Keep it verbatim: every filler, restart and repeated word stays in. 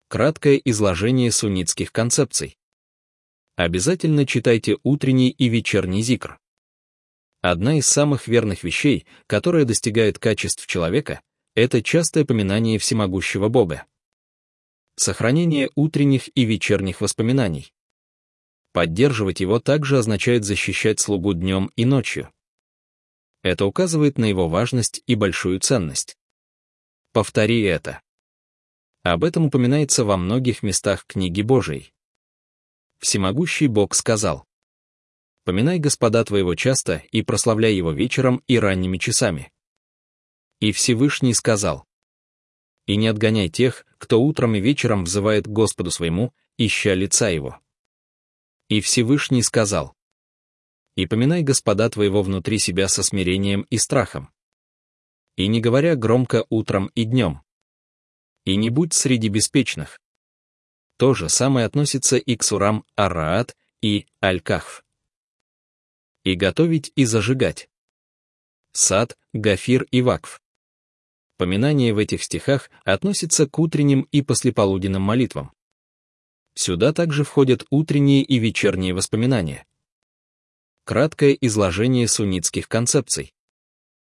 Краткое изложение суннитских концепций. Обязательно читайте утренний и вечерний зикр. Одна из самых верных вещей, которая достигает качеств человека, это частое поминание всемогущего Бога. Сохранение утренних и вечерних воспоминаний. Поддерживать его также означает защищать слугу днем и ночью. Это указывает на его важность и большую ценность. Повтори это. Об этом упоминается во многих местах книги Божией. Всемогущий Бог сказал: «Поминай Господа твоего часто и прославляй его вечером и ранними часами». И Всевышний сказал: «И не отгоняй тех, кто утром и вечером взывает к Господу своему, ища лица его». И Всевышний сказал: «И поминай Господа твоего внутри себя со смирением и страхом. И не говоря громко утром и днем. И не будь среди беспечных». То же самое относится и к сурам Ар-Раат и Аль-Кахф. И готовить и зажигать. Сад, Гафир и Вакф. Поминание в этих стихах относится к утренним и послеполуденным молитвам. Сюда также входят утренние и вечерние воспоминания. Краткое изложение суннитских концепций.